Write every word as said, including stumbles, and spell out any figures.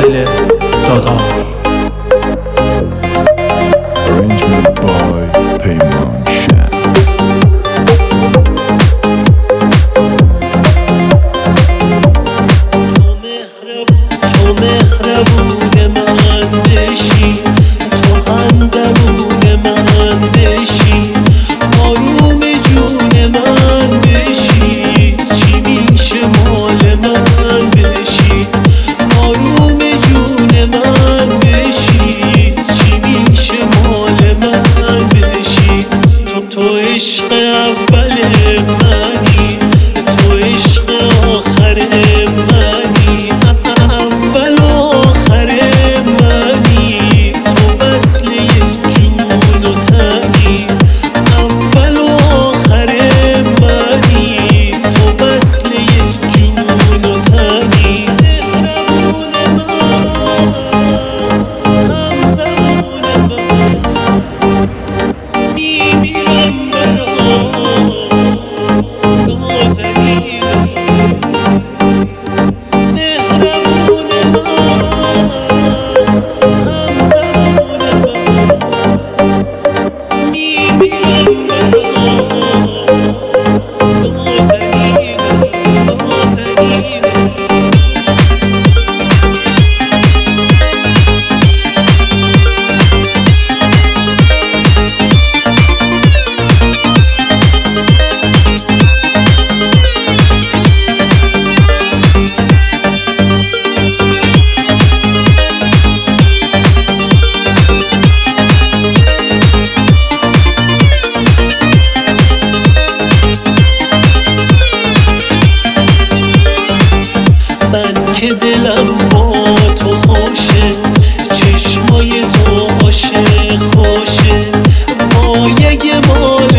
عادل دادار. Arrangement by پیمان شمس. تو مهربون من بشی، تو همزبون من بشی، آروم جون من بشی، چی میشه مال من بشی، آروم جون من بشی، چی میشه مال من بشی. تو تو عشق اول منی، تو عشق آخر منی، اول و آخر منی، تو وصل جون و تنی، اول و آخر منی، تو وصل جون و تنی. مهربون من، همزمان من، میمیرم برات نازنینم. مهربون من، همزمان من، میمیرم برات نازنینم، نازنینم. من که دلم با تو خوشه، چشمای تو عاشق خوشه، وای اگه مال